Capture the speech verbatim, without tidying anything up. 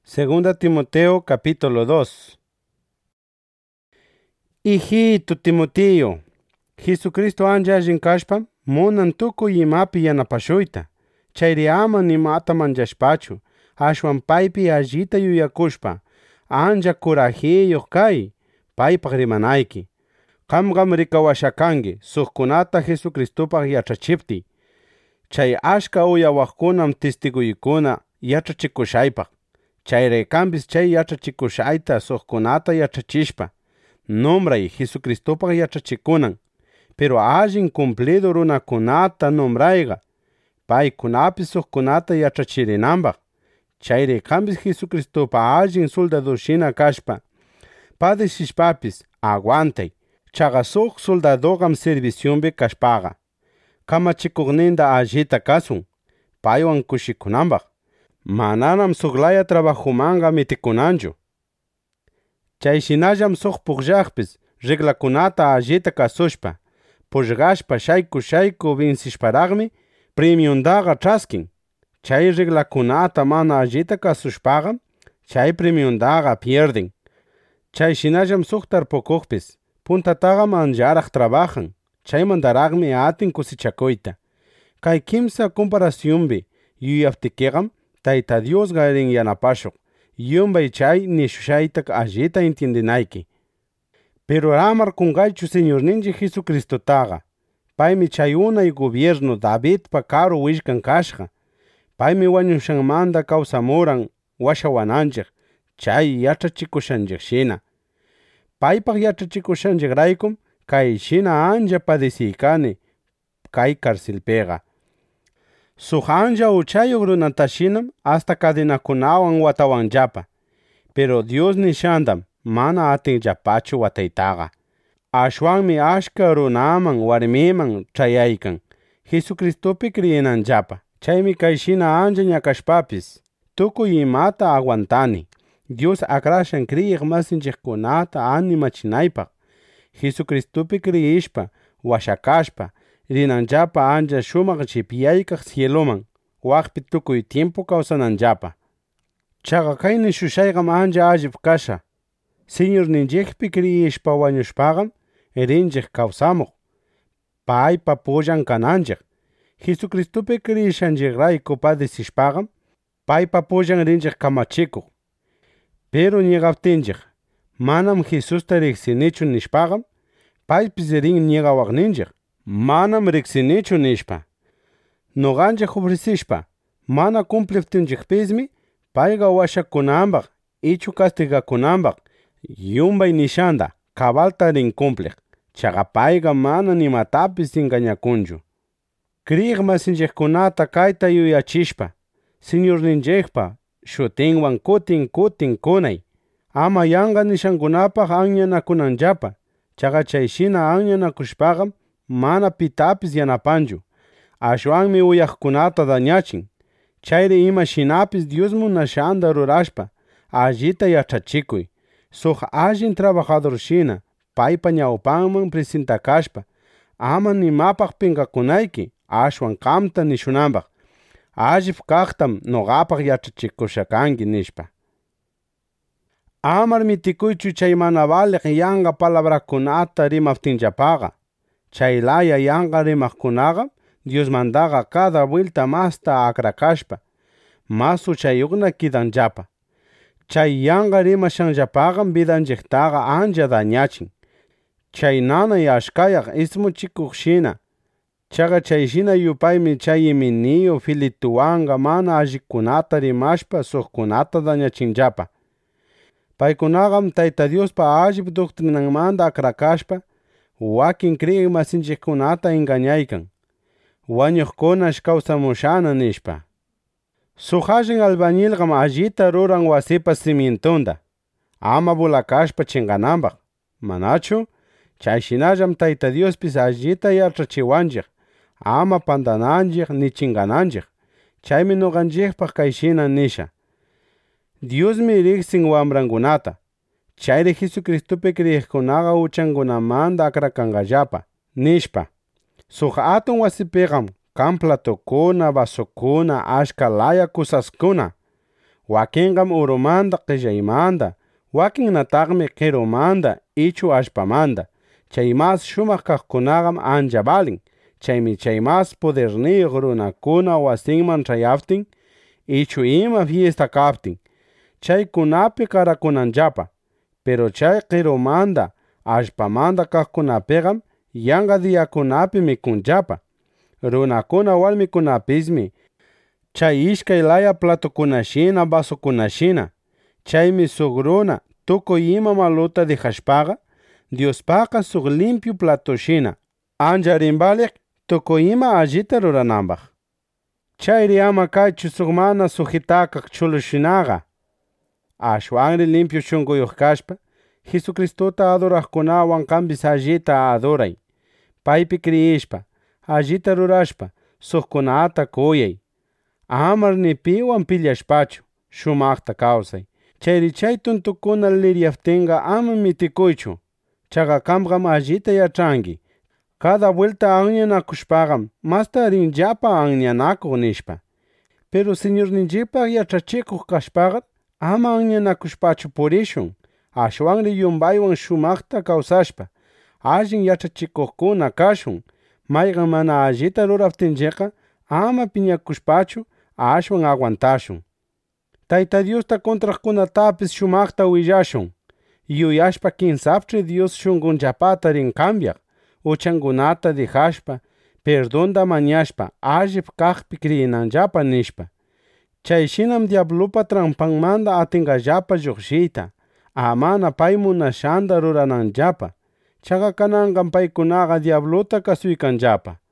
Segunda Timoteo capítulo dos. Hijito Timoteo, Jesucristo anja jinkashpam munan tukuy imapi yanapashuyta. Chayri ama nimata manchashpachu, ashwan paypi allita yuyakushpa, anja kurajiyuq kay, paypaq rimanayki. Qamqam rikawashakanki, suqkunata Jesucristopaq yachachipti. Chay ashka uyawaqkunam testiguykuna yachachikushaypaq. Chayraykanpis chay yachachikushayta suqkunata yachachishpa, nombray Jesucristopaq yachachikunan, pero allin cumplido runakunata nombrayqa, paykunapis suqkunata yachachirinanpaq. Chayraykanpis Jesucristopa allin soldadushina kashpa, padecishpapis aguantay. Chaqa suq soldadoqam serviciumbi kashpaqa, kamachikuqninta allita kasun, paywan kushikunanpaq. Mananam suqlaya trabajumanqa mitikunanchu. Chayshinallam suq pukllaqpis reglakunata allita kasushpa, pullqashpa shayku shayku vencishparaqmi premiundaqa ch'askin. Chay reglakunata mana allita kasushpaqam chay premiundaqa pierden. Chayshinallam suq tarpukuqpis puntataqa mancharaq trabajan. Chaymantaraqmi atin kusichakuyta. Kay kimsa comparacionbi yuyaptikiqam Tayta Diosqa rin yanapashuq, yumbay chay nishushayta allita entiendinayki. Pero amar kunqaychu Señorninchik Jesucristotaqa, paymi chay unay gobierno Davidpa karu willkan kashqa, paymi wañushanmanta kawsamuran washawananchik, chay yachachikushanchikshina. Paypaq yachachikushanchikraykum kayshina anja padeciykani kay karcelpiqa. Suq anja uchayuq runatashinam hasta cadenakunawan watawanllapa, pero Dios nishandam mana atinllapachu wataytaqa. Ashwanmi ashka runaman warmiman chayaykan, Jesucristopi kriyinanllapa. Chaymi kayshina anja ñakashpapis, tukuy imata aguantani, Dios akrashan kriyiq masinchikkunata animachinaypaq. Jesucristopi kriyishpa, washakashpa, rinanllapa anja shumaq chipyaykaq cieloman, waqpi tukuy tiempo kawsananllapa. Chaqa kay nishushayqam anja allip kasha. Señorninchikpi kriyishpa wañushpaqam rinchik kawsamuq, paypa pullan kananchik. Jesucristopi kriyishanchikrayku padecishpaqam, paypa pullan rinchik kamachikuq. Pero ñigaptinchik, manam Jesusta riqsinichu nishpaqam, paypis rin ñigawaqninchik. Manam riqsinichu nishpa. Noqanchik ofrecishpa, mana cumpliptinchikpismi, payqa washakunanpaq, ichu castigakunanpaq, yumbay nishanda, cabalta rin cumpliq. Chaqa payqa mana nimatapis engañakunchu. Kriyiq masinchikkunata kayta yuyachishpa, Señorninchikpa shutinwan kutin kutin kunay. Ama yanqa nishankunapaq anyanakunanllapa. Chaqa chayshina anyanakushpaqam mana pitapis yanapanchu. Ashwanmi uyaqkunata dañachin. Chayri ima shinapis Dios munashanda rurashpa, allita yachachikuy. Suq allin trabajadorshina, paypa ñawpanman presentakashpa, ama nimapaq pinqakunayki, ashwan qamta nishunanpaq. Allip kaqtam noqapaq yachachikushakanki nishpa. Amar mitikuychu chay mana baliq yanqa palabrakunata rimaptinllapaqa. Chaylaya yanqa rimaqkunaqa Diosmantaqa cada vuelta masta akrakashpa, mas uchayuqna kidanllapa. Chay yanqa rimashanllapaqam vidanchiktaqa anja dañachin. Chay nanay ashkayaq ismuchikuqshina. Chaqa chayshina yupaymi chay iminiyu Filituwanqa mana allikunata rimashpa suqkunata dañachinllapa. Paykunaqam Tayta Diospa allip doctrinanmanta akrakashpa, wakin kriyiq masinchikkunata engañaykan, wañuqkunash kawsamushana nishpa. Suq allin albañilqam allita ruran wasipa cimientunta, ama bulakashpa chinqananpaq, manachu? Chayshinallam Tayta Diospis allita yachachiwanchik, ama pantananchik ni chinqananchik. Chaymi noqanchikpaq kayshina nisha: Diosmi riqsin wamrankunata. Chayri Jesucristopi kriyiqkunaqa uchankunamanta akrakanqallapa, nishpa. Suq atun wasipiqam kan platukuna, vasukuna, ashka laya kusaskuna. wakinqam urumanda qillaymanta, wakinnataqmi qirumanta ichu allpamanta. Chay mas shumaq kaqkunaqam ancha valin. Chaymi chay mas poderniyuq runakuna wasinman chayaptin, ichu ima fiesta kaptin, chaykunapi karakunanllapa. Pero chay qirumanta, allpamanta kaqkunapiqam yanqa diyakunapi mikunllapa. Runakuna walmikunapismi chay ishkay laya platukunashina basukunashina. Chaymi suq runa tukuy ima maluta dejashpaqa, Diospaqa suq limpio platushina, ancha rinbaliq tukuy ima allita rurananpaq. Chayri ama kaychu suq mana sujitakaq chulushinaqa. Ashwanri limpio shunquyuq kashpa, Jesucristuta aduraqkunawan qanpis allita aduray. Paypi kriyishpa, allita rurashpa, suqkunata kuyay. Amar ni piwan pillashpachu, shumaqta kawsay. Chayri chay tuntukuna liriyaptinqa ama mitikuychu. Chaqa qamqam allita yachanki. Cada vuelta anyanakushpaqam masta rinllapa anyanakuq nishpa. Pero Señorninchikpaq yachachikuq kashpaqa ama anyanakushpachu purishun. Ashwanri yumbaywan shumaqta kawsashpa, allin yachachikuqkuna kashun. Mayqan mana allita ruraptinchiqa ama piñakushpachu, ashwan aguantashun. Tayta Diosta contraqkunatapis shumaqta willashun. Yuyashpa kinsapch'i Dios shunqunllapata rin cambiaq. Uchankunata dejashpa, perdonta mañashpa, allip kaqpi kriyinanllapa nishpa. Chayshinam diablupa trampanmanta atinqallapa lluqshiyta, amana pay munashanta rurananllapa. Chaqa kananqam paykunaqa diabluta kasuykanllapa.